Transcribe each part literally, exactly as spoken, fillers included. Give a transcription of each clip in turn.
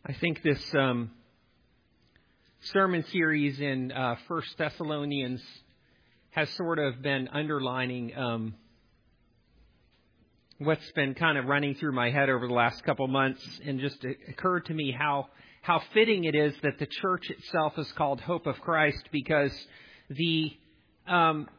I think this um, sermon series in uh, First Thessalonians has sort of been underlining um, what's been kind of running through my head over the last couple months, and just it occurred to me how how fitting it is that the church itself is called Hope of Christ, because the um,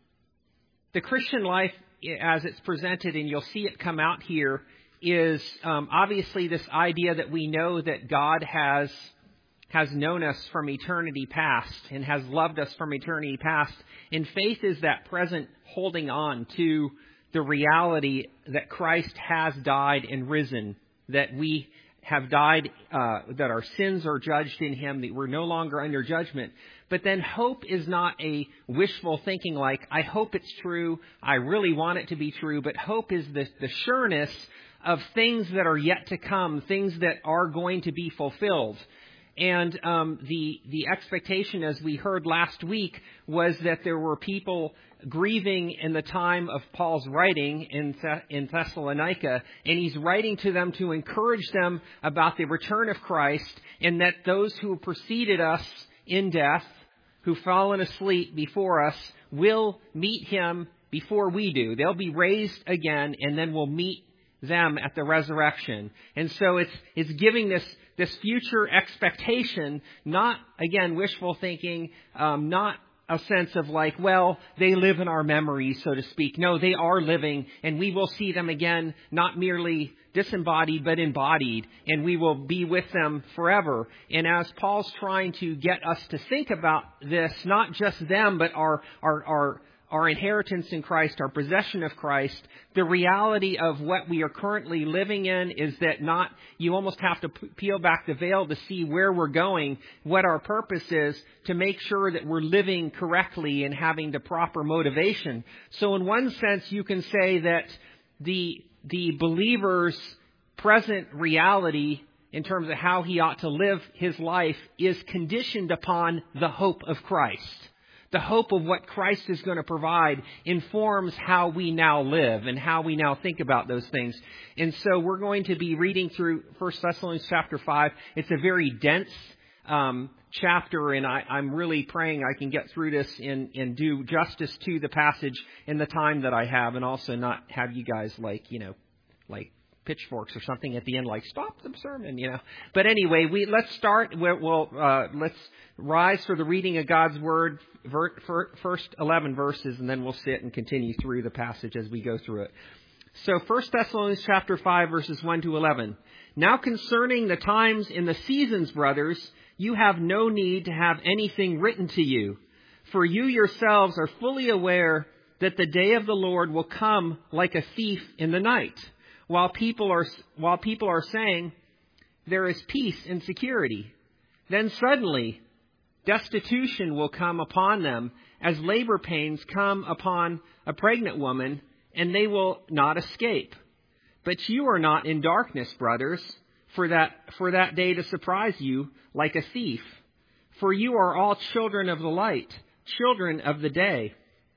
the Christian life as it's presented, and you'll see it come out here, is um, obviously this idea that we know that God has has known us from eternity past and has loved us from eternity past. And faith is that present holding on to the reality that Christ has died and risen, that we have died, uh, that our sins are judged in Him, that we're no longer under judgment. But then hope is not a wishful thinking like, I hope it's true, I really want it to be true, but hope is the, the sureness of things that are yet to come, things that are going to be fulfilled. And um, the the expectation, as we heard last week, was that there were people grieving in the time of Paul's writing in Th- in Thessalonica, and he's writing to them to encourage them about the return of Christ, and that those who preceded us in death, who've fallen asleep before us, will meet Him before we do. They'll be raised again, and then we'll meet them at the resurrection. And so it's it's giving this this future expectation, not, again, wishful thinking, um, not a sense of like, well, they live in our memories, so to speak. No, they are living, and we will see them again, not merely disembodied, but embodied, and we will be with them forever. And as Paul's trying to get us to think about this, not just them, but our our our our inheritance in Christ, our possession of Christ, the reality of what we are currently living in is that not, you almost have to peel back the veil to see where we're going, what our purpose is, to make sure that we're living correctly and having the proper motivation. So in one sense, you can say that the, the believer's present reality in terms of how he ought to live his life is conditioned upon the hope of Christ. The hope of what Christ is going to provide informs how we now live and how we now think about those things. And so we're going to be reading through First Thessalonians chapter five. It's a very dense um, chapter, and I, I'm really praying I can get through this and, and do justice to the passage in the time that I have, and also not have you guys like, you know, like pitchforks or something at the end, like stop the sermon, you know. But anyway, we let's start. We'll, we'll uh, let's rise for the reading of God's word, ver, for, first eleven verses, and then we'll sit and continue through the passage as we go through it. So, First Thessalonians chapter five, verses one to eleven. Now, concerning the times and the seasons, brothers, you have no need to have anything written to you, for you yourselves are fully aware that the day of the Lord will come like a thief in the night. While people are while people are saying there is peace and security, then suddenly destitution will come upon them as labor pains come upon a pregnant woman, and they will not escape. But you are not in darkness, brothers, for that for that day to surprise you like a thief. For you are all children of the light, children of the day.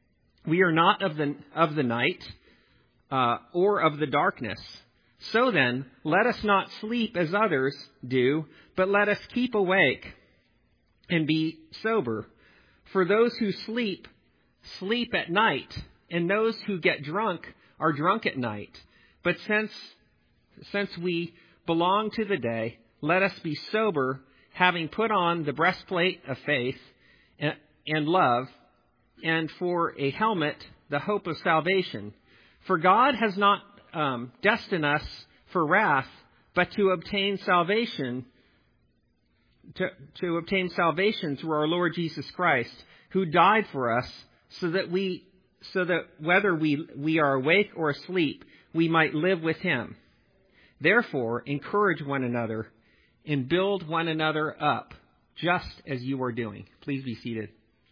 We are not of the of the night. Uh, or of the darkness. So then, let us not sleep as others do, but let us keep awake and be sober. For those who sleep, sleep at night, and those who get drunk are drunk at night. But since, since we belong to the day, let us be sober, having put on the breastplate of faith and, and love, and for a helmet, the hope of salvation. For God has not um, destined us for wrath, but to obtain salvation, to, to obtain salvation through our Lord Jesus Christ, who died for us, so that we, so that whether we we are awake or asleep, we might live with Him. Therefore, encourage one another and build one another up, just as you are doing. Please be seated.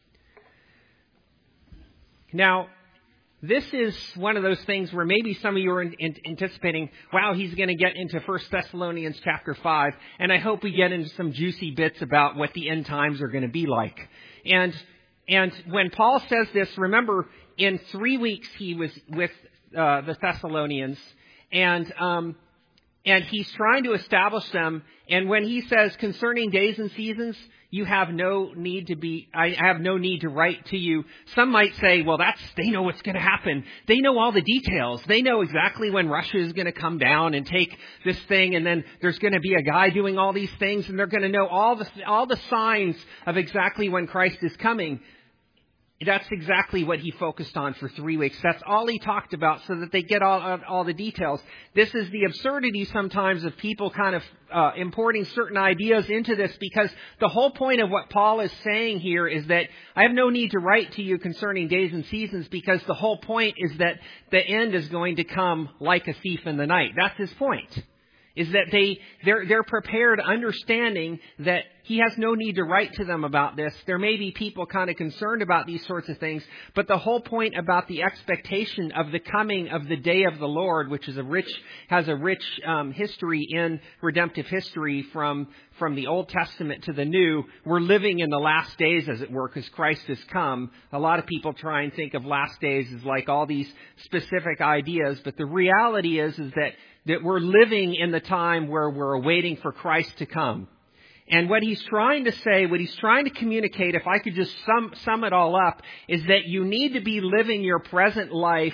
Now, this is one of those things where maybe some of you are in, in, anticipating, wow, he's going to get into First Thessalonians chapter five, and I hope we get into some juicy bits about what the end times are going to be like. And and when Paul says this, remember, in three weeks he was with uh, the Thessalonians, and um, And he's trying to establish them. And when he says concerning days and seasons, you have no need to be, I have no need to write to you. Some might say, well, that's, they know what's going to happen. They know all the details. They know exactly when Russia is going to come down and take this thing. And then there's going to be a guy doing all these things. And they're going to know all the, all the signs of exactly when Christ is coming. That's exactly what he focused on for three weeks. That's all he talked about so that they get all, all the details. This is the absurdity sometimes of people kind of uh, importing certain ideas into this, because the whole point of what Paul is saying here is that I have no need to write to you concerning days and seasons, because the whole point is that the end is going to come like a thief in the night. That's his point. Is that they, they're, they're prepared, understanding that he has no need to write to them about this. There may be people kind of concerned about these sorts of things, but the whole point about the expectation of the coming of the day of the Lord, which is a rich, has a rich um, history in redemptive history from, from the Old Testament to the New. We're living in the last days, as it were, because Christ has come. A lot of people try and think of last days as like all these specific ideas, but the reality is, is that that we're living in the time where we're waiting for Christ to come. And what he's trying to say, what he's trying to communicate, if I could just sum, sum it all up, is that you need to be living your present life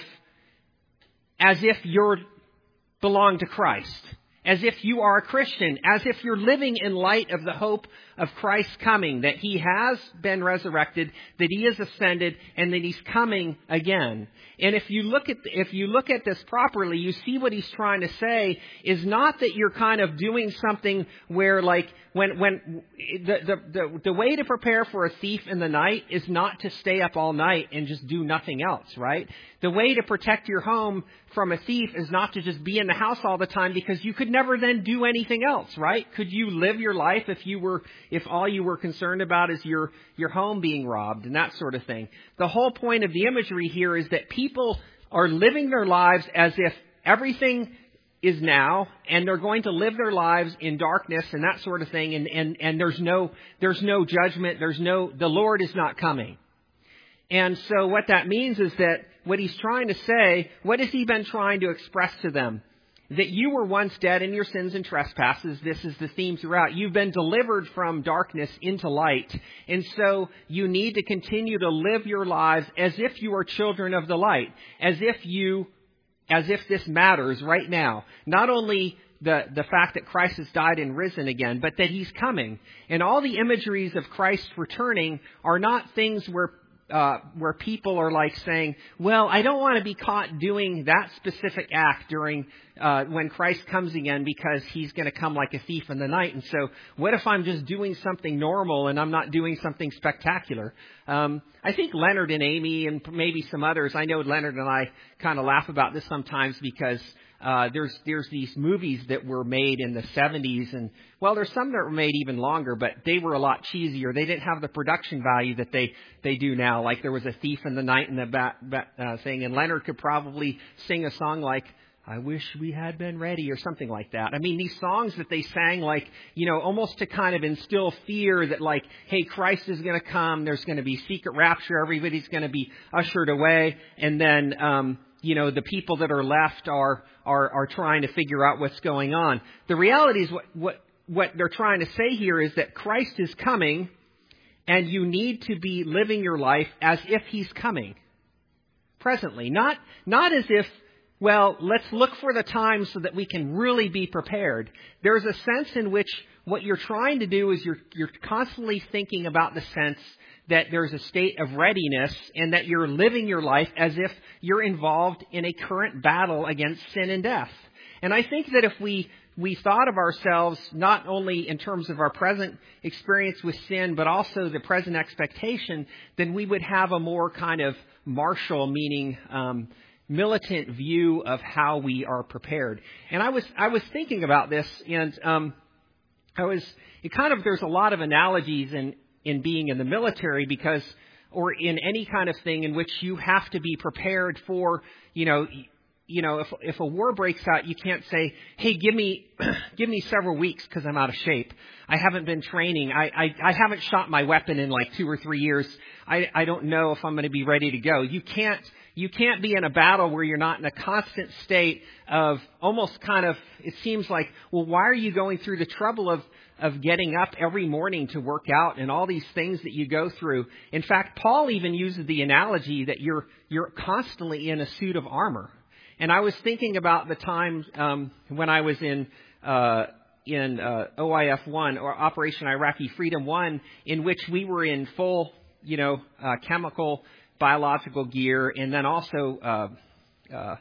as if you belong to Christ, as if you are a Christian, as if you're living in light of the hope of Christ's coming, that he has been resurrected, that he has ascended, and that he's coming again. And if you look at if you look at this properly, you see what he's trying to say is not that you're kind of doing something where, like, when when the the the, the way to prepare for a thief in the night is not to stay up all night and just do nothing else, right? The way to protect your home from a thief is not to just be in the house all the time, because you could never then do anything else, right? Could you live your life if you were if all you were concerned about is your your home being robbed and that sort of thing? The whole point of the imagery here is that people are living their lives as if everything is now, and they're going to live their lives in darkness and that sort of thing, and, and, and there's no there's no judgment, there's no the Lord is not coming. And so what that means is that what he's trying to say, what has he been trying to express to them? That you were once dead in your sins and trespasses. This is the theme throughout. You've been delivered from darkness into light. And so you need to continue to live your lives as if you are children of the light. As if you, as if this matters right now. Not only the, the fact that Christ has died and risen again, but that he's coming. And all the imageries of Christ returning are not things where Uh, where people are like saying, well, I don't want to be caught doing that specific act during uh, when Christ comes again, because he's going to come like a thief in the night. And so what if I'm just doing something normal and I'm not doing something spectacular? Um, I think Leonard and Amy and maybe some others, I know Leonard and I kind of laugh about this sometimes, because Uh, there's there's these movies that were made in the seventies, and well, there's some that were made even longer, but they were a lot cheesier. They didn't have the production value that they, they do now. Like there was a thief in the night in the bat, bat, uh, thing, and Leonard could probably sing a song like "I Wish We Had Been Ready" or something like that. I mean, these songs that they sang, like, you know, almost to kind of instill fear that, like, hey, Christ is going to come. There's going to be secret rapture. Everybody's going to be ushered away, and then um, you know, the people that are left are, are, are trying to figure out what's going on. The reality is what, what, what they're trying to say here is that Christ is coming, and you need to be living your life as if he's coming presently. Not, not as if, well, let's look for the time so that we can really be prepared. There's a sense in which what you're trying to do is you're, you're constantly thinking about the sense that there's a state of readiness, and that you're living your life as if you're involved in a current battle against sin and death. And I think that if we, we thought of ourselves not only in terms of our present experience with sin, but also the present expectation, then we would have a more kind of martial, meaning um, militant view of how we are prepared. And I was I was thinking about this, and um, I was it kind of there's a lot of analogies in. in being in the military, because, or in any kind of thing in which you have to be prepared for, you know, you know, if if a war breaks out, you can't say, hey, give me, give me several weeks because I'm out of shape. I haven't been training. I, I, I haven't shot my weapon in like two or three years. I, I don't know if I'm going to be ready to go. You can't, You can't be in a battle where you're not in a constant state of almost kind of, it seems like, well, why are you going through the trouble of, of getting up every morning to work out and all these things that you go through? In fact, Paul even uses the analogy that you're, you're constantly in a suit of armor. And I was thinking about the time, um, when I was in, uh, in, uh, O I F one or Operation Iraqi Freedom one, in which we were in full, you know, uh, chemical biological gear, and then also uh, uh,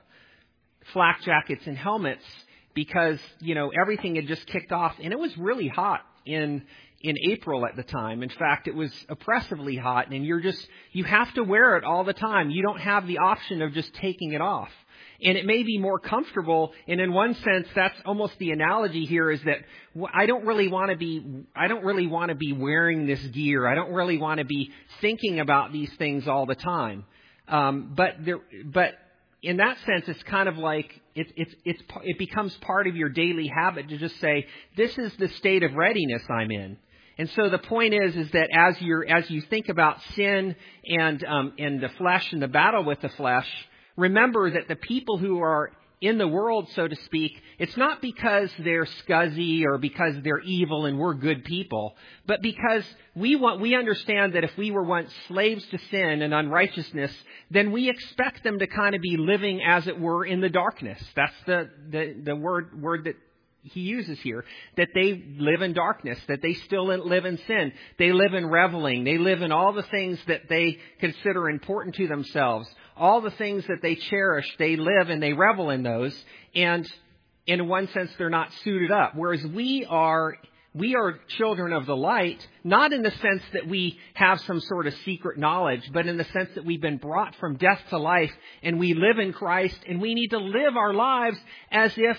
flak jackets and helmets, because, you know, everything had just kicked off, and it was really hot in in April at the time. In fact, it was oppressively hot, and you're just, you have to wear it all the time. You don't have the option of just taking it off. And it may be more comfortable, and in one sense, that's almost the analogy here, is that I don't really want to be, I don't really want to be wearing this gear. I don't really want to be thinking about these things all the time. Um, but there, but in that sense, it's kind of like it's it's it's it becomes part of your daily habit to just say, this is the state of readiness I'm in. And so the point is, is that as you're as you think about sin and um, and the flesh and the battle with the flesh, remember that the people who are in the world, so to speak, it's not because they're scuzzy or because they're evil and we're good people, but because we want, we understand that if we were once slaves to sin and unrighteousness, then we expect them to kind of be living, as it were, in the darkness. That's the, the, the word, word that he uses here, that they live in darkness, that they still live in sin. They live in reveling. They live in all the things that they consider important to themselves. All the things that they cherish, they live and they revel in those. And in one sense, they're not suited up. Whereas we are, we are children of the light, not in the sense that we have some sort of secret knowledge, but in the sense that we've been brought from death to life, and we live in Christ, and we need to live our lives as if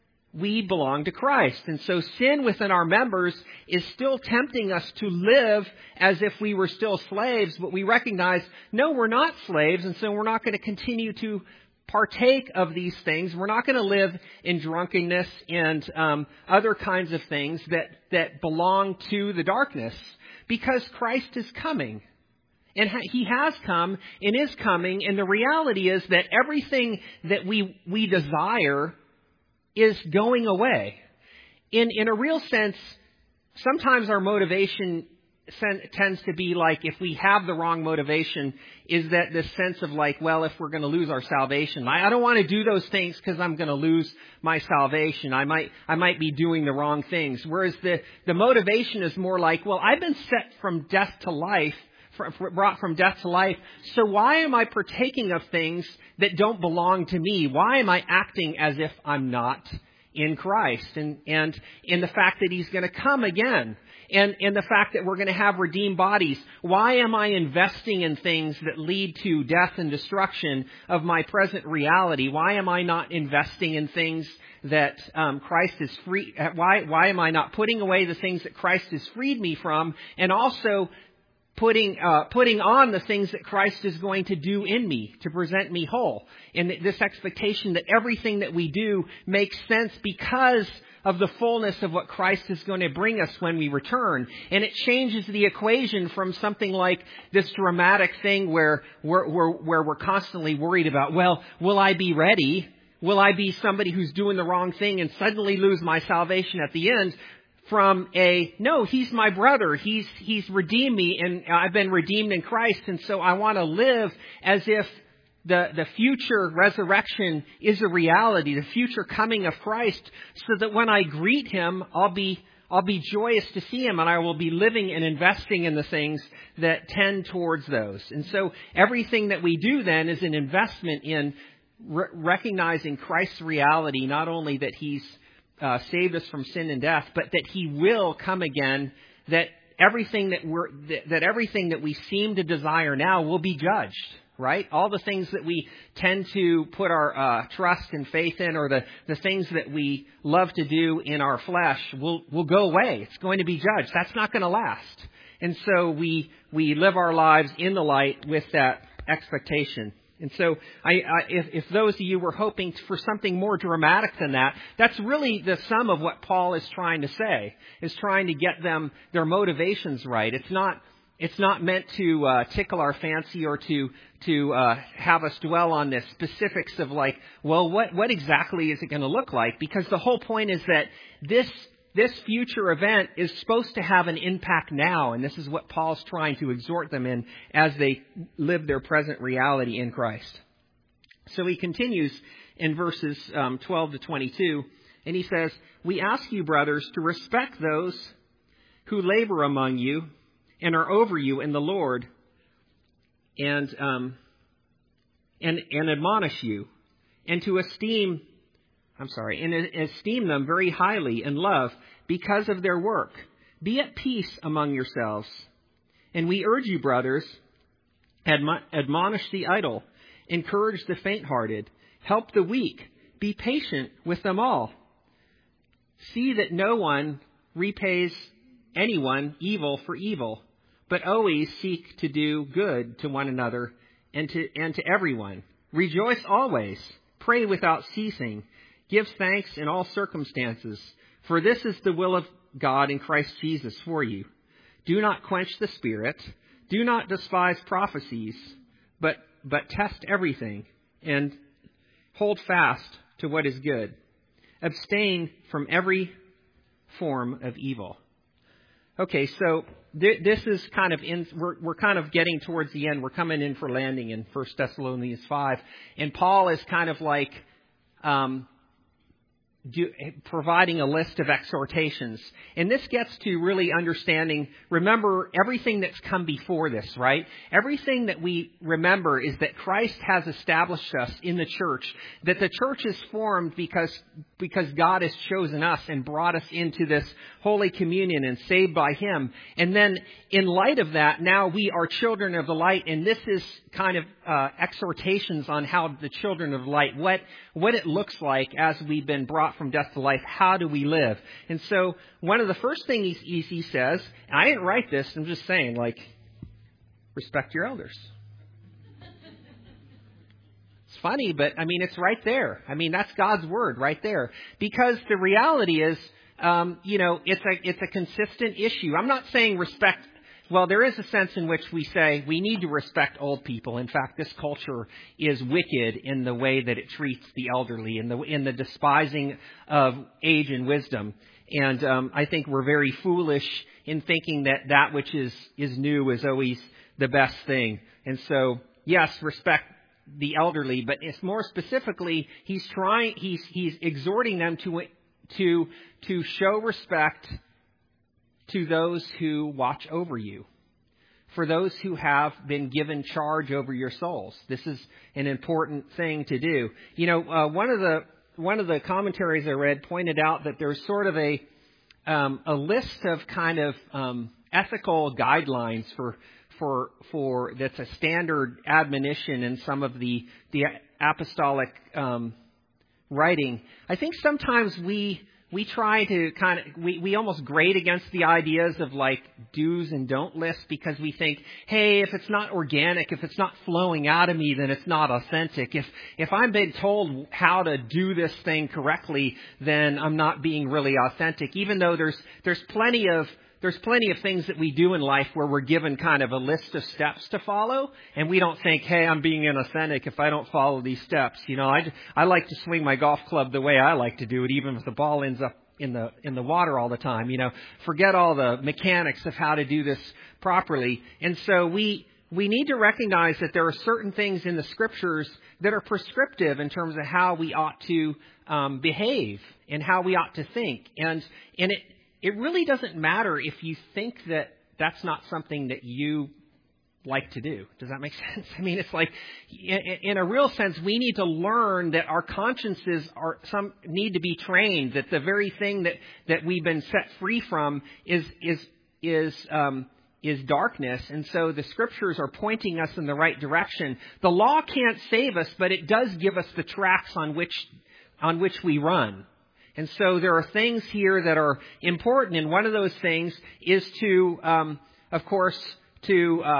we belong to Christ. And so sin within our members is still tempting us to live as if we were still slaves, but we recognize, no, we're not slaves, and so we're not going to continue to partake of these things. We're not going to live in drunkenness and um, other kinds of things that, that belong to the darkness, because Christ is coming. And he has come and is coming, and the reality is that everything that we we desire is going away. In in a real sense, sometimes our motivation sen- tends to be like, if we have the wrong motivation, is that this sense of like, well, if we're going to lose our salvation, I, I don't want to do those things because I'm going to lose my salvation. I might I might be doing the wrong things. Whereas the, the motivation is more like, well, I've been set from death to life, brought from death to life. So why am I partaking of things that don't belong to me? Why am I acting as if I'm not in Christ? And, and in the fact that He's going to come again. And, and the fact that we're going to have redeemed bodies. Why am I investing in things that lead to death and destruction of my present reality? Why am I not investing in things that um, Christ is free? Why, why am I not putting away the things that Christ has freed me from? And also putting uh, putting on the things that Christ is going to do in me to present me whole. And this expectation that everything that we do makes sense because of the fullness of what Christ is going to bring us when we return. And it changes the equation from something like this dramatic thing where we're, we're, where we're constantly worried about, well, will I be ready? Will I be somebody who's doing the wrong thing and suddenly lose my salvation at the end? From a, no, He's my brother. He's, He's redeemed me, and I've been redeemed in Christ. And so I want to live as if the, the future resurrection is a reality, the future coming of Christ, so that when I greet Him, I'll be, I'll be joyous to see Him, and I will be living and investing in the things that tend towards those. And so everything that we do then is an investment in re- recognizing Christ's reality, not only that He's Uh, saved us from sin and death, but that He will come again, that everything that we're, that, that everything that we seem to desire now will be judged, right? All the things that we tend to put our uh, trust and faith in, or the, the things that we love to do in our flesh will, will go away. It's going to be judged. That's not going to last. And so we, we live our lives in the light with that expectation. And so I, I, if, if those of you were hoping for something more dramatic than that, that's really the sum of what Paul is trying to say, is trying to get them their motivations right. It's not, It's not meant to uh, tickle our fancy or to to uh, have us dwell on the specifics of like, well, what what exactly is it going to look like? Because the whole point is that this this future event is supposed to have an impact now, and this is what Paul's trying to exhort them in as they live their present reality in Christ. So he continues in verses um, twelve to twenty-two, and he says, "We ask you, brothers, to respect those who labor among you and are over you in the Lord, and um, and and admonish you, and to esteem, I'm sorry, and esteem them very highly in love because of their work. Be at peace among yourselves. And we urge you, brothers, admo- admonish the idle, encourage the faint-hearted, help the weak, be patient with them all. See that no one repays anyone evil for evil, but always seek to do good to one another and to and to everyone. Rejoice always, pray without ceasing, give thanks in all circumstances, for this is the will of God in Christ Jesus for you. Do not quench the Spirit, do not despise prophecies, but but test everything, and hold fast to what is good. Abstain from every form of evil." Okay, so th- this is kind of in, we're, we're kind of getting towards the end. We're coming in for landing in First Thessalonians five. And Paul is kind of like um, do, providing a list of exhortations. And this gets to really understanding, remember everything that's come before this, right? Everything that we remember is that Christ has established us in the church, that the church is formed because because God has chosen us and brought us into this Holy Communion and saved by Him. And then in light of that, now we are children of the light. And this is kind of uh, exhortations on how the children of light, what, what it looks like as we've been brought from death to life. How do we live? And so one of the first things he, he says, and I didn't write this, I'm just saying, like, respect your elders. It's funny, but I mean, it's right there. I mean, that's God's word right there. Because the reality is, um, you know, it's a it's a consistent issue. I'm not saying respect. Well, there is a sense in which we say we need to respect old people. In fact, this culture is wicked in the way that it treats the elderly, in the in the despising of age and wisdom. And um, I think we're very foolish in thinking that that which is is new is always the best thing. And so, yes, respect the elderly, but it's more specifically, he's trying, he's he's exhorting them to to to show respect to those who watch over you, for those who have been given charge over your souls. This is an important thing to do. You know, uh, one of the one of the commentaries I read pointed out that there's sort of a um, a list of kind of um, ethical guidelines for. For for that's a standard admonition in some of the the apostolic um, writing. I think sometimes we we try to kind of we, we almost grade against the ideas of like do's and don't lists because we think, hey, if it's not organic, if it's not flowing out of me, then it's not authentic. If if I'm being told how to do this thing correctly, then I'm not being really authentic. Even though there's there's plenty of There's plenty of things that we do in life where we're given kind of a list of steps to follow, and we don't think, hey, I'm being inauthentic if I don't follow these steps. You know, I, I like to swing my golf club the way I like to do it, even if the ball ends up in the in the water all the time. You know, forget all the mechanics of how to do this properly. And so we we need to recognize that there are certain things in the Scriptures that are prescriptive in terms of how we ought to um, behave and how we ought to think. And and it It really doesn't matter if you think that that's not something that you like to do. Does that make sense? I mean, it's like, in, in a real sense, we need to learn that our consciences are some need to be trained. That the very thing that, that we've been set free from is is is um, is darkness, and so the Scriptures are pointing us in the right direction. The law can't save us, but it does give us the tracks on which on which we run. And so there are things here that are important, and one of those things is to, um, of course, to uh,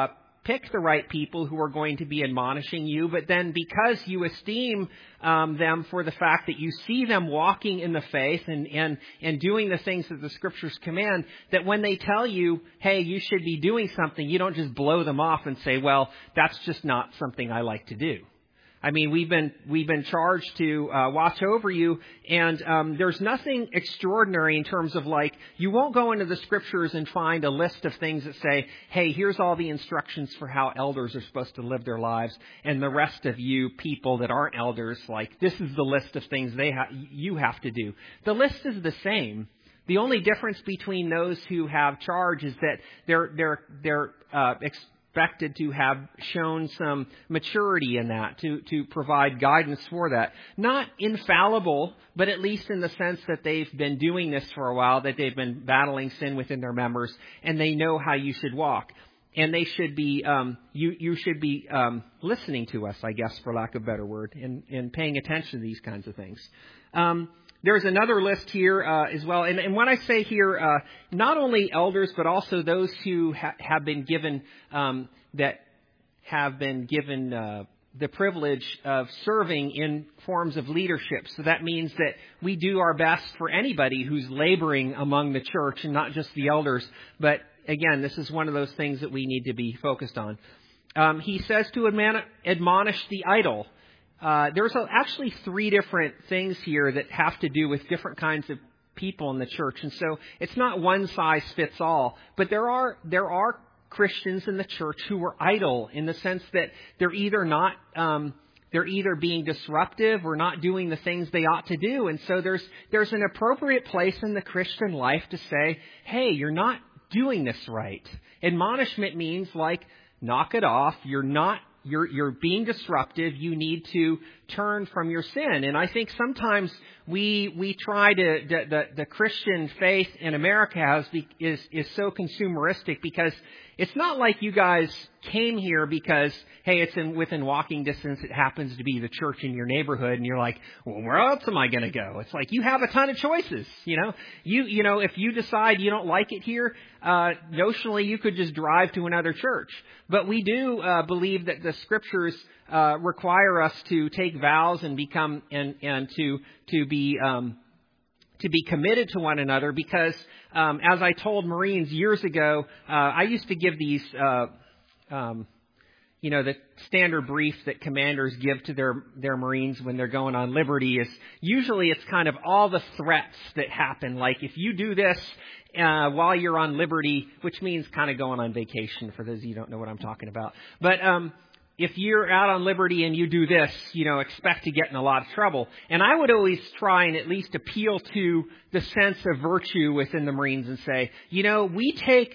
pick the right people who are going to be admonishing you, but then because you esteem um, them for the fact that you see them walking in the faith and, and, and doing the things that the Scriptures command, that when they tell you, hey, you should be doing something, you don't just blow them off and say, well, that's just not something I like to do. I mean, we've been we've been charged to uh, watch over you, and um, there's nothing extraordinary in terms of like, you won't go into the Scriptures and find a list of things that say, hey, here's all the instructions for how elders are supposed to live their lives, and the rest of you people that aren't elders, like, this is the list of things they ha- you have to do. The list is the same. The only difference between those who have charge is that they're they're they're uh, ex- expected to have shown some maturity in that, to, to provide guidance for that. Not infallible, but at least in the sense that they've been doing this for a while, that they've been battling sin within their members, and they know how you should walk. And they should be, um, you, you should be um, listening to us, I guess, for lack of a better word, and, and paying attention to these kinds of things. Um, There's another list here uh, as well. And, and when I say here, uh, not only elders, but also those who ha- have been given, um, that have been given uh, the privilege of serving in forms of leadership. So that means that we do our best for anybody who's laboring among the church, and not just the elders. But again, this is one of those things that we need to be focused on. Um, he says to admon- admonish the idle. Uh, there's actually three different things here that have to do with different kinds of people in the church. And so it's not one size fits all, but there are, there are Christians in the church who are idle in the sense that they're either not, um, they're either being disruptive or not doing the things they ought to do. And so there's, there's an appropriate place in the Christian life to say, hey, you're not doing this right. Admonishment means like, knock it off. You're not You're, you're being disruptive. You need to turn from your sin. And I think sometimes we, we try to, the, the, the Christian faith in America has, is, is so consumeristic, because it's not like you guys came here because, hey, it's in, within walking distance. It happens to be the church in your neighborhood. And you're like, well, where else am I going to go? It's like you have a ton of choices. You know, you, you know, if you decide you don't like it here, uh, notionally you could just drive to another church. But we do, uh, believe that the Scriptures, uh, require us to take vows and become, and, and to, to be, um, to be committed to one another, because um, as I told Marines years ago, uh, I used to give these, uh, um, you know, the standard brief that commanders give to their, their Marines when they're going on liberty is usually it's kind of all the threats that happen. Like if you do this uh, while you're on liberty, which means kind of going on vacation for those of you who don't know what I'm talking about. But um if you're out on liberty and you do this, you know, expect to get in a lot of trouble. And I would always try and at least appeal to the sense of virtue within the Marines and say, you know, we take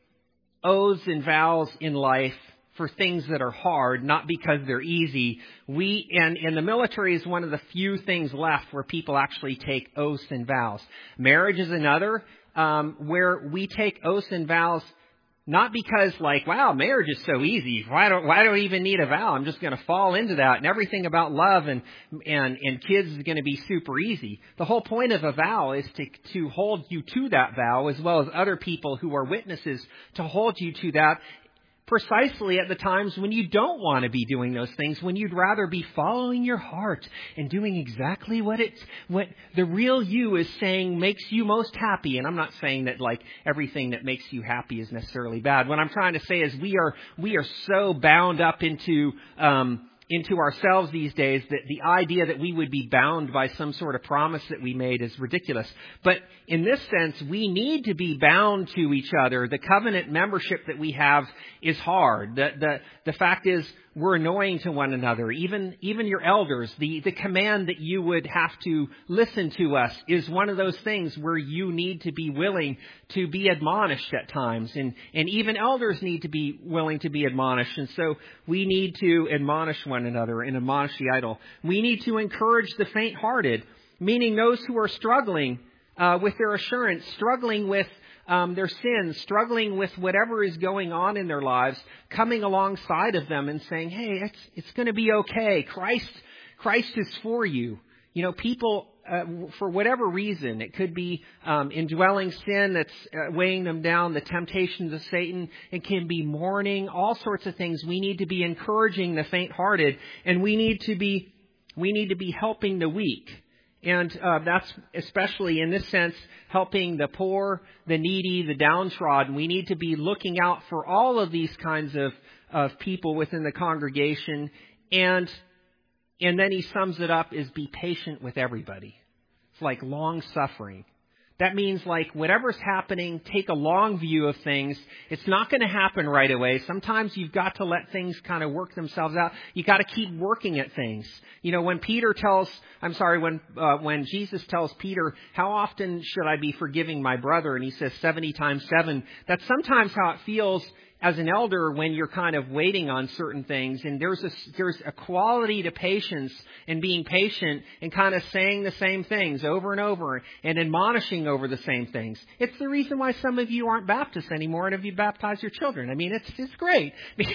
oaths and vows in life for things that are hard, not because they're easy. We, and, and the military is one of the few things left where people actually take oaths and vows. Marriage is another, um, where we take oaths and vows not because like, wow, marriage is so easy. Why don't, why do I even need a vow? I'm just going to fall into that, and everything about love and, and, and kids is going to be super easy. The whole point of a vow is to, to hold you to that vow, as well as other people who are witnesses to hold you to that, precisely at the times when you don't want to be doing those things, when you'd rather be following your heart and doing exactly what it's, what the real you is saying makes you most happy. And I'm not saying that like everything that makes you happy is necessarily bad. What I'm trying to say is we are, we are so bound up into, um, into ourselves these days that the idea that we would be bound by some sort of promise that we made is ridiculous. But in this sense, we need to be bound to each other. The covenant membership that we have is hard. The, the, the fact is, we're annoying to one another. Even, even your elders, the, the command that you would have to listen to us is one of those things where you need to be willing to be admonished at times. And, and even elders need to be willing to be admonished. And so we need to admonish one another and admonish the idle. We need to encourage the faint-hearted, meaning those who are struggling uh, with their assurance, struggling with Um, their sins, struggling with whatever is going on in their lives, coming alongside of them and saying, hey, it's, it's going to be okay. Christ, Christ is for you. You know, people uh, for whatever reason, it could be um, indwelling sin that's uh, weighing them down, the temptations of Satan. It can be mourning, all sorts of things. We need to be encouraging the faint-hearted, and we need to be we need to be helping the weak. And uh, that's especially in this sense, helping the poor, the needy, the downtrodden. We need to be looking out for all of these kinds of, of people within the congregation. And and then he sums it up as be patient with everybody. It's like long suffering. That means like whatever's happening, take a long view of things. It's not going to happen right away. Sometimes you've got to let things kind of work themselves out. You got to keep working at things. You know, when Peter tells, I'm sorry, when uh, when Jesus tells Peter, how often should I be forgiving my brother? And he says seventy times seven. That's sometimes how it feels as an elder when you're kind of waiting on certain things. And there's a, there's a quality to patience and being patient and kind of saying the same things over and over and admonishing over the same things. It's the reason why some of you aren't Baptists anymore and have you baptized your children. I mean, it's it's great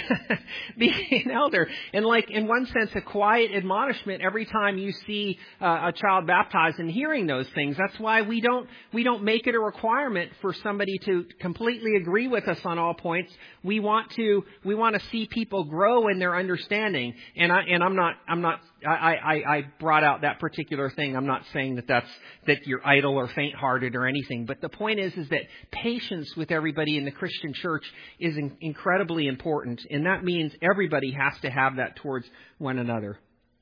being an elder. And like in one sense, a quiet admonishment every time you see uh, a child baptized and hearing those things. That's why we don't we don't make it a requirement for somebody to completely agree with us on all points. We want to we want to see people grow in their understanding, and I and I'm not I'm not I, I, I brought out that particular thing. I'm not saying that that's that you're idle or faint-hearted or anything, but the point is is that patience with everybody in the Christian church is in, incredibly important, and that means everybody has to have that towards one another.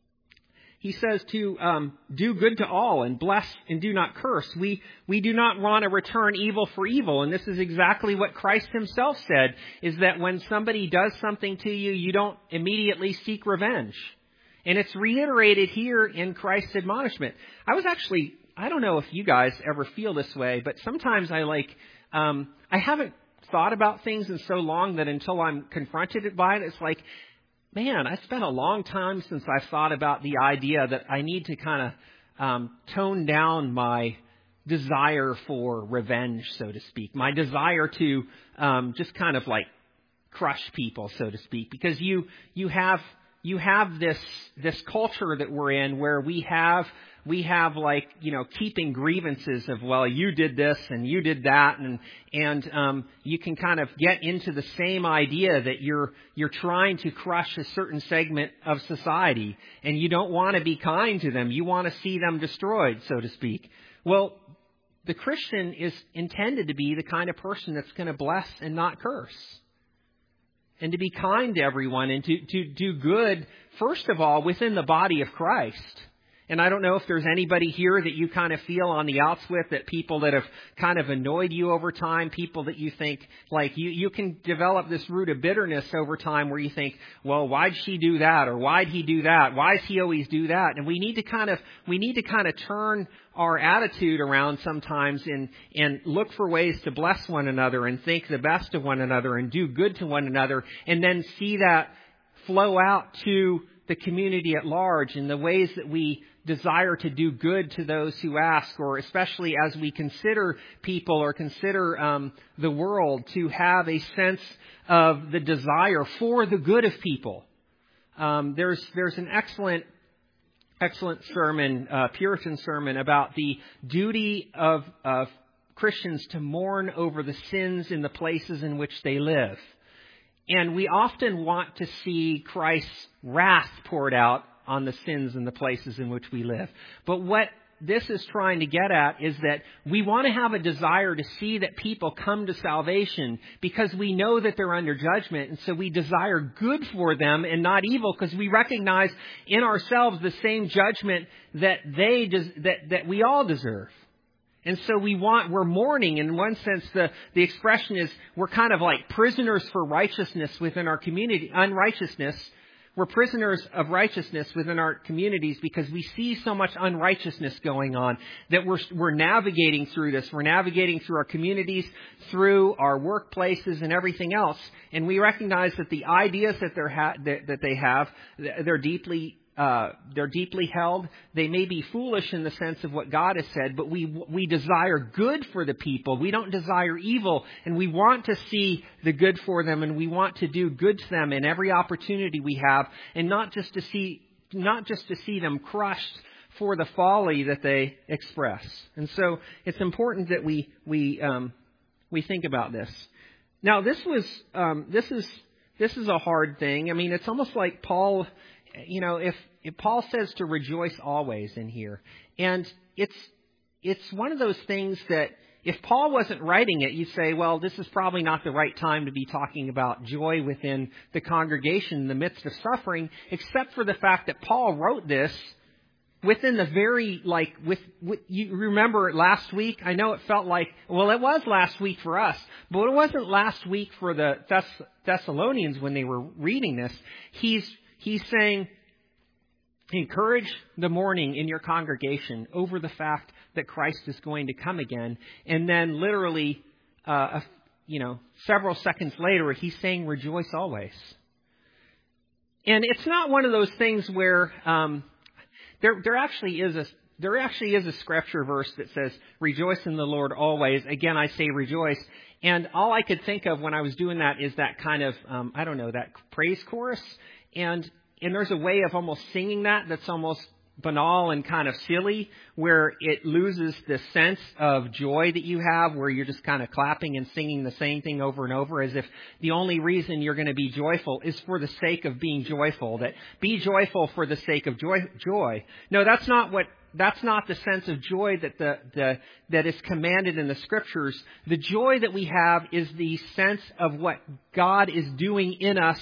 He says to um, do good to all and bless and do not curse. We we do not want to return evil for evil. And this is exactly what Christ himself said, is that when somebody does something to you, you don't immediately seek revenge. And it's reiterated here in Christ's admonishment. I was actually, I don't know if you guys ever feel this way, but sometimes I like, um, I haven't thought about things in so long that until I'm confronted by it, it's like, man, I spent a long time since I've thought about the idea that I need to kind of um, tone down my desire for revenge, so to speak, my desire to um, just kind of like crush people, so to speak, because you you have you have this this culture that we're in where we have we have like, you know, keeping grievances of, well, you did this and you did that. And, and, um, you can kind of get into the same idea that you're, you're trying to crush a certain segment of society and you don't want to be kind to them. You want to see them destroyed, so to speak. Well, the Christian is intended to be the kind of person that's going to bless and not curse. And to be kind to everyone and to, to do good, first of all, within the body of Christ. And I don't know if there's anybody here that you kind of feel on the outs with, that people that have kind of annoyed you over time, people that you think, like, you, you can develop this root of bitterness over time where you think, well, why'd she do that? Or why'd he do that? Why does he always do that? And we need to kind of, we need to kind of turn our attitude around sometimes and, and look for ways to bless one another and think the best of one another and do good to one another, and then see that flow out to the community at large in the ways that we desire to do good to those who ask, or especially as we consider people or consider um, the world, to have a sense of the desire for the good of people. Um, there's there's an excellent excellent sermon, uh, Puritan sermon, about the duty of, of Christians to mourn over the sins in the places in which they live. And we often want to see Christ's wrath poured out on the sins in the places in which we live. But what this is trying to get at is that we want to have a desire to see that people come to salvation because we know that they're under judgment. And so we desire good for them and not evil, because we recognize in ourselves the same judgment that they des- that, that we all deserve. And so we want, we're mourning. In one sense, the, the expression is we're kind of like prisoners for righteousness within our community, unrighteousness. We're prisoners of righteousness within our communities because we see so much unrighteousness going on that we're, we're navigating through this. We're navigating through our communities, through our workplaces and everything else. And we recognize that the ideas that, they're ha- that, that they have, they're deeply Uh, they're deeply held. They may be foolish in the sense of what God has said, but we we desire good for the people. We don't desire evil, and we want to see the good for them, and we want to do good to them in every opportunity we have, and not just to see not just to see them crushed for the folly that they express. And so it's important that we we um, we think about this. Now, this was um, this is this is a hard thing. I mean, it's almost like Paul, you know, if if Paul says to rejoice always in here, and it's it's one of those things that if Paul wasn't writing it, you'd say, well, this is probably not the right time to be talking about joy within the congregation in the midst of suffering, except for the fact that Paul wrote this within the very, like, with, with you remember last week? I know it felt like, well, it was last week for us, but it wasn't last week for the Thess- Thessalonians when they were reading this. He's, he's saying, encourage the mourning in your congregation over the fact that Christ is going to come again. And then literally, uh, you know, several seconds later, he's saying rejoice always. And it's not one of those things where um, there there actually is a there actually is a scripture verse that says rejoice in the Lord always. Again, I say rejoice. And all I could think of when I was doing that is that kind of um, I don't know, that praise chorus. And And there's a way of almost singing that that's almost banal and kind of silly, where it loses the sense of joy that you have, where you're just kind of clapping and singing the same thing over and over, as if the only reason you're going to be joyful is for the sake of being joyful. That be joyful for the sake of joy. Joy. No, that's not what. That's not the sense of joy that the, the that is commanded in the Scriptures. The joy that we have is the sense of what God is doing in us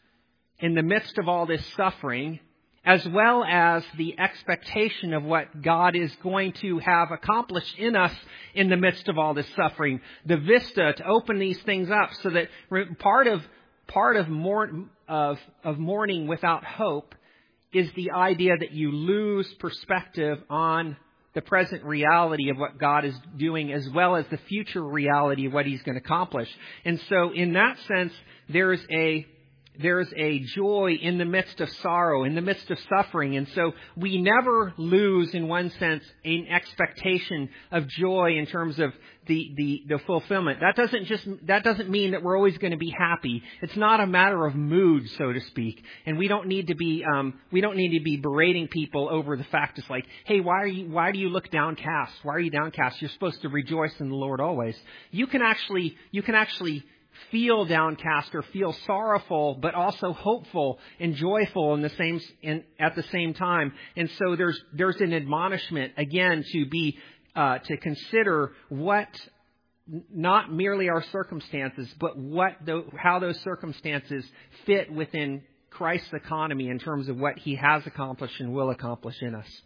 in the midst of all this suffering, as well as the expectation of what God is going to have accomplished in us in the midst of all this suffering. The vista to open these things up, so that part of part of mourn, of of mourning without hope is the idea that you lose perspective on the present reality of what God is doing, as well as the future reality of what He's going to accomplish. And so, in that sense, there's a There's a joy in the midst of sorrow, in the midst of suffering. And so we never lose, in one sense, an expectation of joy in terms of the, the, the fulfillment. That doesn't just, that doesn't mean that we're always going to be happy. It's not a matter of mood, so to speak. And we don't need to be, um, we don't need to be berating people over the fact it's like, hey, why are you, why do you look downcast? Why are you downcast? You're supposed to rejoice in the Lord always. You can actually, you can actually feel downcast or feel sorrowful, but also hopeful and joyful in the same in, at the same time. And so there's there's an admonishment again to be uh, to consider what, not merely our circumstances, but what the, how those circumstances fit within Christ's economy in terms of what He has accomplished and will accomplish in us.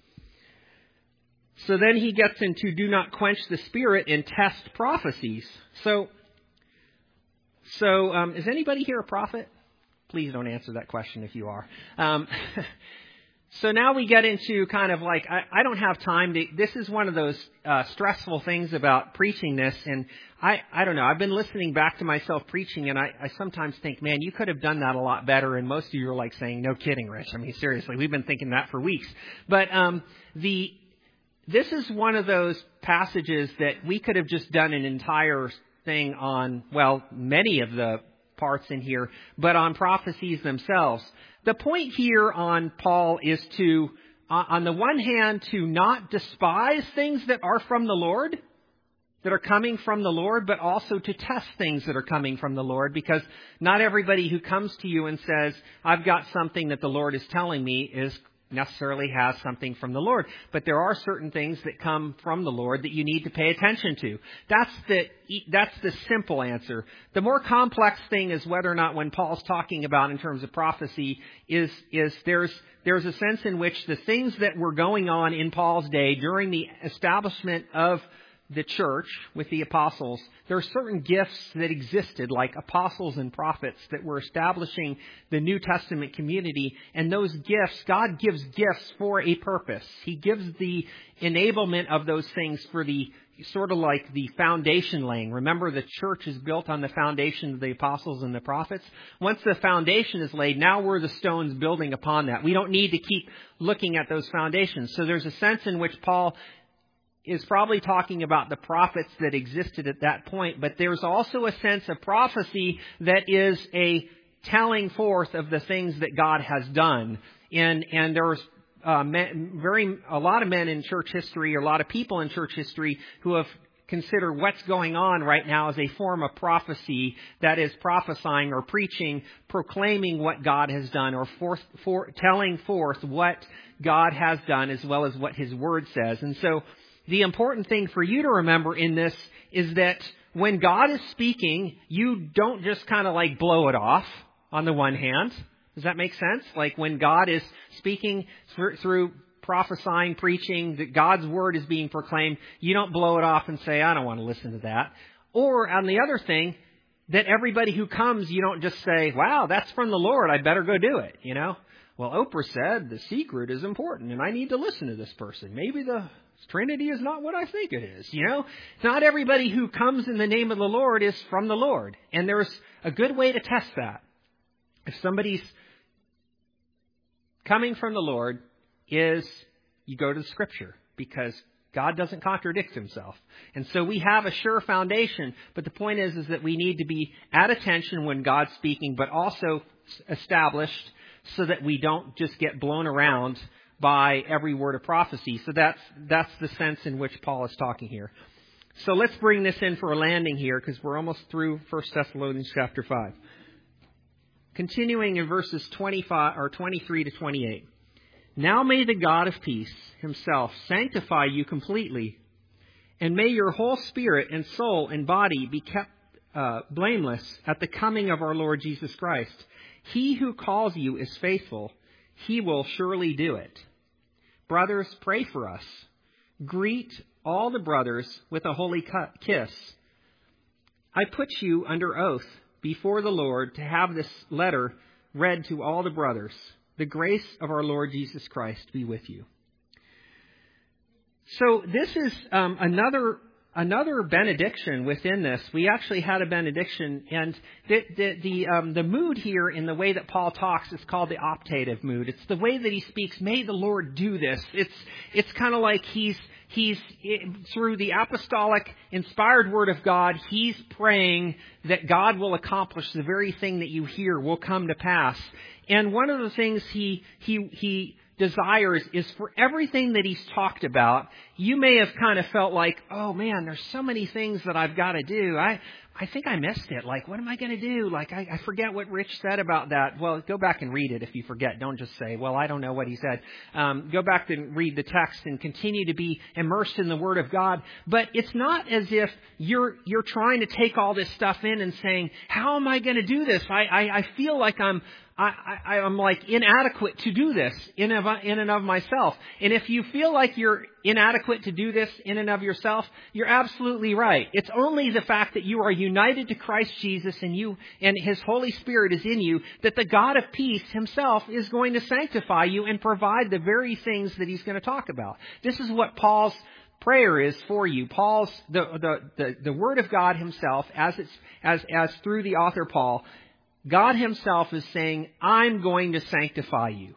So then he gets into do not quench the spirit and test prophecies. So. So, um, is anybody here a prophet? Please don't answer that question if you are. Um, so now we get into kind of like, I, I don't have time to, this is one of those uh, stressful things about preaching this. And I, I don't know, I've been listening back to myself preaching, and I, I sometimes think, man, you could have done that a lot better. And most of you are like saying, no kidding, Rich. I mean, seriously, we've been thinking that for weeks. But um, the this is one of those passages that we could have just done an entire thing on, well, many of the parts in here, but on prophecies themselves. The point here on Paul is to, uh, on the one hand, to not despise things that are from the Lord, that are coming from the Lord, but also to test things that are coming from the Lord, because not everybody who comes to you and says, I've got something that the Lord is telling me is necessarily has something from the Lord. But there are certain things that come from the Lord that you need to pay attention to. That's the that's the simple answer. The more complex thing is whether or not, when Paul's talking about in terms of prophecy, is is there's there's a sense in which the things that were going on in Paul's day during the establishment of the church with the apostles, there are certain gifts that existed, like apostles and prophets, that were establishing the New Testament community. And those gifts, God gives gifts for a purpose. He gives the enablement of those things for the sort of like the foundation laying. Remember, the church is built on the foundation of the apostles and the prophets. Once the foundation is laid, now we're the stones building upon that. We don't need to keep looking at those foundations. So there's a sense in which Paul is probably talking about the prophets that existed at that point, but there's also a sense of prophecy that is a telling forth of the things that God has done. And, and there's uh, men, very a lot of men in church history, or a lot of people in church history who have consider what's going on right now as a form of prophecy, that is prophesying or preaching, proclaiming what God has done, or forth, for, telling forth what God has done as well as what His Word says. And so the important thing for you to remember in this is that when God is speaking, you don't just kind of like blow it off on the one hand. Does that make sense? Like when God is speaking through, through prophesying, preaching, that God's Word is being proclaimed, you don't blow it off and say, I don't want to listen to that. Or on the other thing, that everybody who comes, you don't just say, wow, that's from the Lord, I better go do it, you know? Well, Oprah said the secret is important and I need to listen to this person. Maybe the Trinity is not what I think it is, you know? Not everybody who comes in the name of the Lord is from the Lord. And there's a good way to test that. If somebody's coming from the Lord, is you go to the Scripture, because God doesn't contradict Himself. And so we have a sure foundation, but the point is, is that we need to be at attention when God's speaking, but also established so that we don't just get blown around by every word of prophecy. So that's that's the sense in which Paul is talking here. So let's bring this in for a landing here, because we're almost through First Thessalonians chapter five. Continuing in verses twenty-five or twenty-three to twenty-eight. Now may the God of peace Himself sanctify you completely, and may your whole spirit and soul and body be kept uh, blameless at the coming of our Lord Jesus Christ. He who calls you is faithful. He will surely do it. Brothers, pray for us. Greet all the brothers with a holy kiss. I put you under oath before the Lord to have this letter read to all the brothers. The grace of our Lord Jesus Christ be with you. So this is um, another another benediction within this. We actually had a benediction, and the the the, um, the mood here in the way that Paul talks is called the optative mood. It's the way that he speaks. May the Lord do this. It's it's kind of like he's he's through the apostolic inspired word of God. He's praying that God will accomplish the very thing that you hear will come to pass. And one of the things he he he desires is for everything that he's talked about. You may have kind of felt like, oh man, there's so many things that I've got to do. I I think I missed it. Like, what am I going to do? Like, I, I forget what Rich said about that. Well, go back and read it if you forget. Don't just say, well, I don't know what he said. Um, go back and read the text and continue to be immersed in the Word of God. But it's not as if you're you're trying to take all this stuff in and saying, how am I going to do this? I, I, I feel like I'm I, I, I'm like inadequate to do this in, of, in and of myself. And if you feel like you're inadequate to do this in and of yourself, you're absolutely right. It's only the fact that you are united to Christ Jesus and you and His Holy Spirit is in you that the God of peace Himself is going to sanctify you and provide the very things that He's going to talk about. This is what Paul's prayer is for you. Paul's the the the, the Word of God Himself, as it's as as through the author Paul. God Himself is saying, I'm going to sanctify you.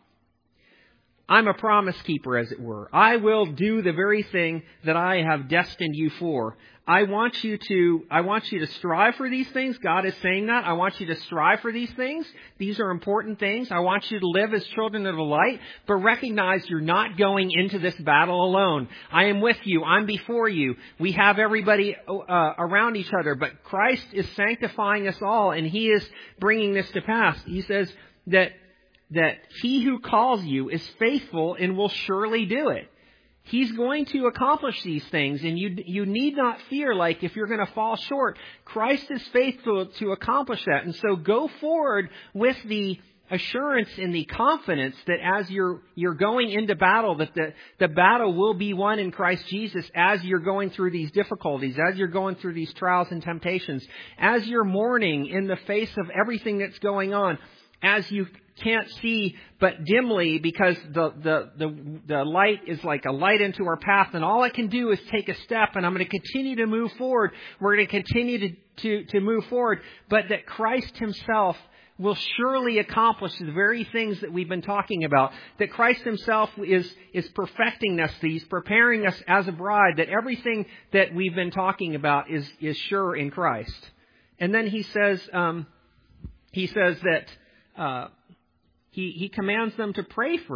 I'm a promise keeper, as it were. I will do the very thing that I have destined you for. I want you to, I want you to strive for these things. God is saying that. I want you to strive for these things. These are important things. I want you to live as children of the light, but recognize you're not going into this battle alone. I am with you. I'm before you. We have everybody uh, around each other, but Christ is sanctifying us all, and He is bringing this to pass. He says that that He who calls you is faithful and will surely do it. He's going to accomplish these things, and you you need not fear like if you're going to fall short. Christ is faithful to accomplish that. And so go forward with the assurance and the confidence that as you're you're going into battle, that the, the battle will be won in Christ Jesus as you're going through these difficulties, as you're going through these trials and temptations, as you're mourning in the face of everything that's going on, as you can't see but dimly because the, the, the, the light is like a light into our path, and all I can do is take a step, and I'm going to continue to move forward. We're going to continue to, to, to move forward, but that Christ Himself will surely accomplish the very things that we've been talking about. That Christ Himself is, is perfecting us, He's preparing us as a bride, that everything that we've been talking about is, is sure in Christ. And then he says, um, he says that, uh, He, he commands them to pray for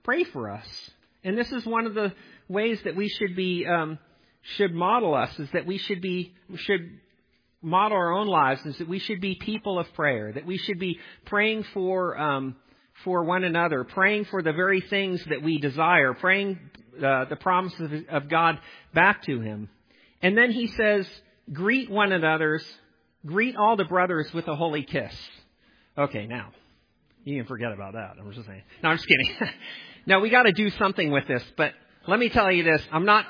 pray for us. And this is one of the ways that we should be, um, should model us, is that we should be, should model our own lives, is that we should be people of prayer, that we should be praying for, um, for one another, praying for the very things that we desire, praying uh, the promises of, of God back to Him. And then he says, greet one another's, greet all the brothers with a holy kiss. Okay, now, you can forget about that. I'm just saying. No, I'm just kidding. Now, we got to do something with this, but let me tell you this. I'm not,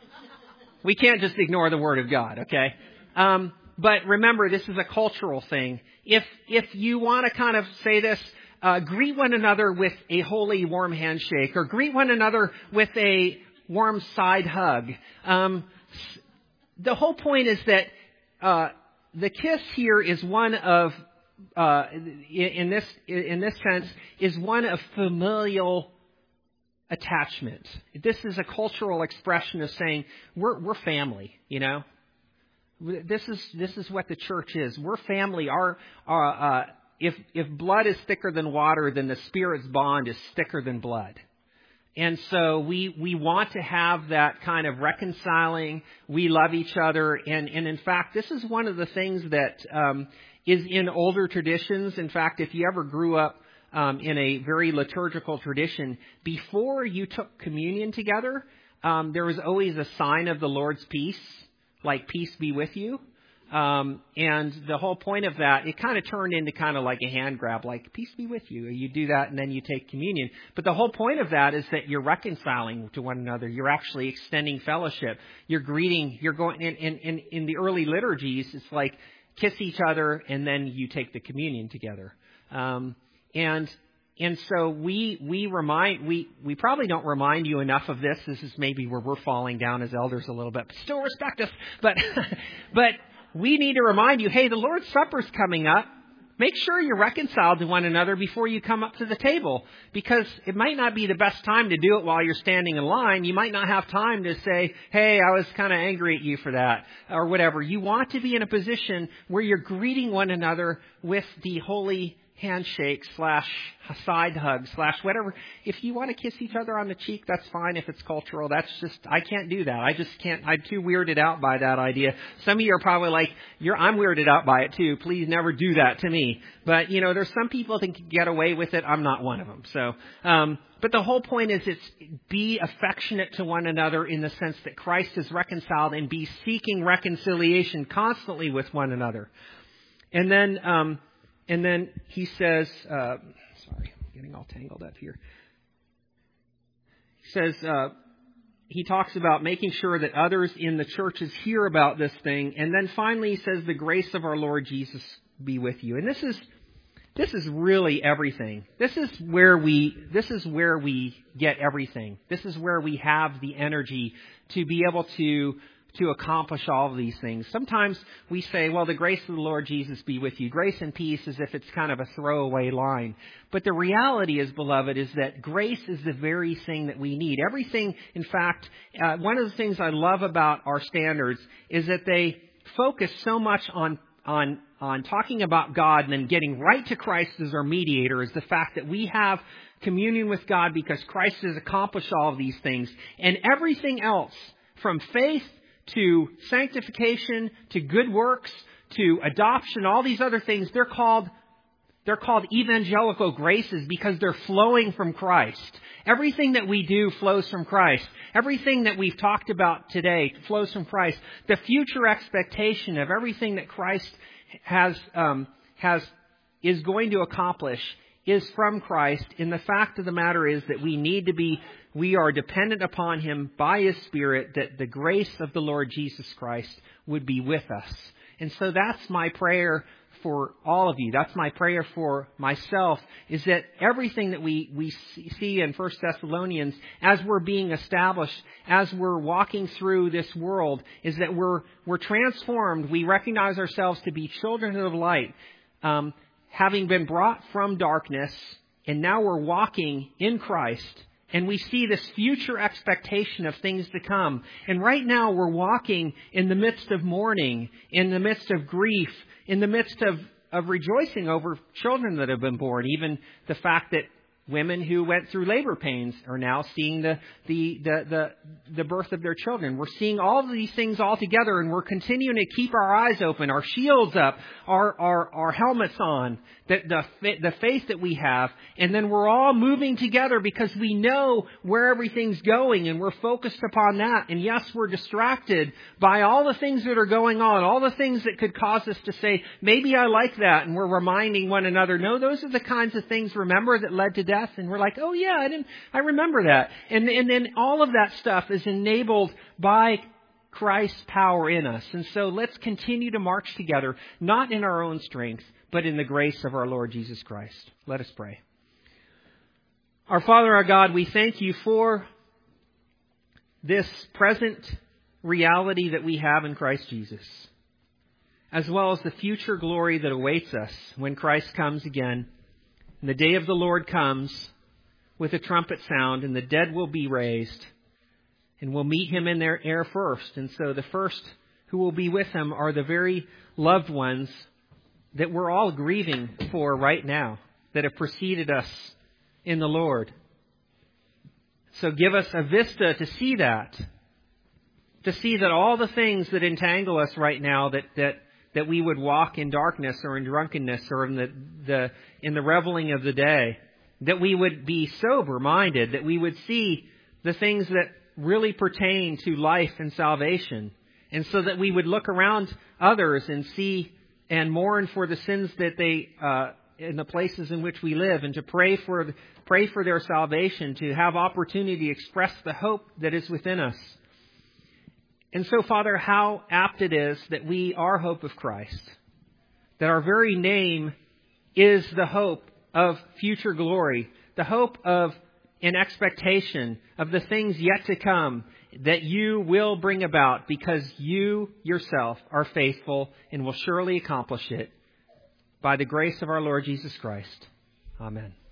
we can't just ignore the Word of God, okay? Um, but remember, this is a cultural thing. If, if you want to kind of say this, uh, greet one another with a holy, warm handshake, or greet one another with a warm side hug. Um, the whole point is that, uh, the kiss here is one of, uh, in this, in this sense, is one of familial attachment. This is a cultural expression of saying we're we're family. You know, this is this is what the church is. We're family. Our uh, uh, if if blood is thicker than water, then the Spirit's bond is thicker than blood. And so we we want to have that kind of reconciling. We love each other, and and in fact, this is one of the things that um, is in older traditions. In fact, if you ever grew up Um, in a very liturgical tradition, before you took communion together, um, there was always a sign of the Lord's peace, like peace be with you. Um, and the whole point of that, it kind of turned into kind of like a hand grab, like peace be with you. You do that and then you take communion. But the whole point of that is that you're reconciling to one another. You're actually extending fellowship. You're greeting, you're going in, in, in, in the early liturgies, it's like kiss each other and then you take the communion together. Um, And and so we we remind we we probably don't remind you enough of this. This is maybe where we're falling down as elders a little bit, but still respect us. But but we need to remind you, hey, the Lord's Supper's coming up. Make sure you're reconciled to one another before you come up to the table, because it might not be the best time to do it while you're standing in line. You might not have time to say, hey, I was kind of angry at you for that, or whatever. You want to be in a position where you're greeting one another with the holy handshake slash side hug slash whatever. If you want to kiss each other on the cheek, that's fine. If it's cultural, that's just, I can't do that. I just can't, I'm too weirded out by that idea. Some of you are probably like, you're, I'm weirded out by it too. Please never do that to me. But, you know, there's some people that can get away with it. I'm not one of them. So, um, but the whole point is it's be affectionate to one another in the sense that Christ is reconciled, and be seeking reconciliation constantly with one another. And then, um, And then he says, uh, sorry, I'm getting all tangled up here. He says, uh, he talks about making sure that others in the churches hear about this thing. And then finally he says, the grace of our Lord Jesus be with you. And this is, this is really everything. This is where we, this is where we get everything. This is where we have the energy to be able to to accomplish all of these things. Sometimes we say, well, the grace of the Lord Jesus be with you. Grace and peace, as if it's kind of a throwaway line. But the reality is, beloved, is that grace is the very thing that we need. Everything, in fact, uh, one of the things I love about our standards is that they focus so much on on on talking about God and then getting right to Christ as our mediator, is the fact that we have communion with God because Christ has accomplished all of these things. And everything else, from faith to sanctification, to good works, to adoption, all these other things, they're called, they're called evangelical graces because they're flowing from Christ. Everything that we do flows from Christ. Everything that we've talked about today flows from Christ. The future expectation of everything that Christ has, um, has, is going to accomplish is from Christ. And the fact of the matter is that we need to be, we are dependent upon Him by His Spirit, that the grace of the Lord Jesus Christ would be with us. And so that's my prayer for all of you. That's my prayer for myself, is that everything that we, we see in First Thessalonians as we're being established, as we're walking through this world, is that we're, we're transformed. We recognize ourselves to be children of light, um, having been brought from darkness, and now we're walking in Christ. And we see this future expectation of things to come. And right now we're walking in the midst of mourning, in the midst of grief, in the midst of, of rejoicing over children that have been born. Even the fact that Women who went through labor pains are now seeing the, the, the, the, the birth of their children. We're seeing all of these things all together, and we're continuing to keep our eyes open, our shields up, our, our, our helmets on, the, the, the faith that we have. And then we're all moving together because we know where everything's going, and we're focused upon that. And yes, we're distracted by all the things that are going on, all the things that could cause us to say, maybe I like that. And we're reminding one another, no, those are the kinds of things, remember, that led to death. And we're like, oh yeah, I didn't, I remember that. And, and then all of that stuff is enabled by Christ's power in us. And so let's continue to march together, not in our own strength, but in the grace of our Lord Jesus Christ. Let us pray. Our Father, our God, we thank you for this present reality that we have in Christ Jesus, as well as the future glory that awaits us when Christ comes again. And the day of the Lord comes with a trumpet sound, and the dead will be raised, and we'll meet him in their air first. And so the first who will be with him are the very loved ones that we're all grieving for right now, that have preceded us in the Lord. So give us a vista to see that, to see that all the things that entangle us right now, that that that we would walk in darkness or in drunkenness or in the, the in the reveling of the day, that we would be sober-minded, that we would see the things that really pertain to life and salvation, and so that we would look around others and see and mourn for the sins that they uh, in the places in which we live, and to pray for pray for their salvation, to have opportunity to express the hope that is within us. And so, Father, how apt it is that we are hope of Christ, that our very name is the hope of future glory, the hope of an expectation of the things yet to come that you will bring about, because you yourself are faithful and will surely accomplish it by the grace of our Lord Jesus Christ. Amen.